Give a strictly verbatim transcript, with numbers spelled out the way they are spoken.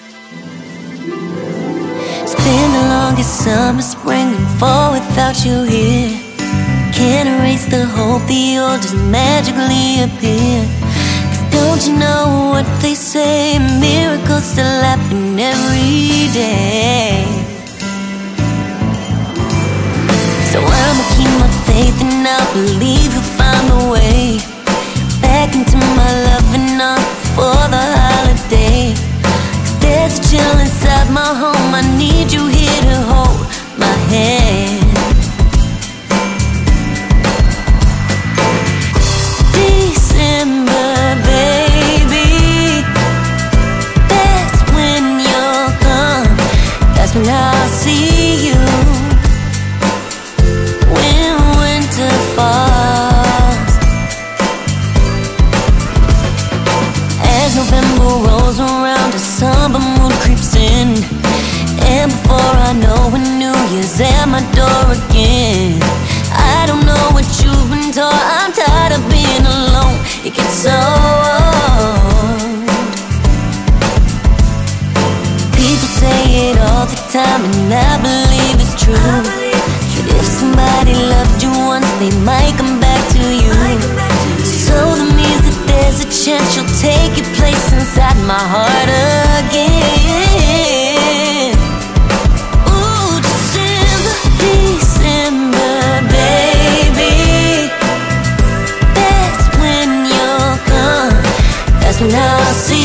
It's been the longest summer, spring, and fall without you here. Can't erase the hope, the old just magically appear. Cause don't you know what they say, miracles still happen every day. So I'ma keep my faith and I believe you'll find a way back into my loving arms before the holiday. Cause there's a chill inside my home, I need you here to hold my hand. December, baby, that's when you'll come, that's when I'll see you. When winter falls, as November rolls around, December mood creeps in, and before I know it, New Year's at my door again. I don't know what you've been told, I'm tired of being alone, it gets so old. People say it all the time and I believe it's true, that if somebody loved you once, they might come back to you. So that means that there's a chance you'll take your place inside my heart again. Ooh, December, December, baby, that's when you'll come, that's when I'll see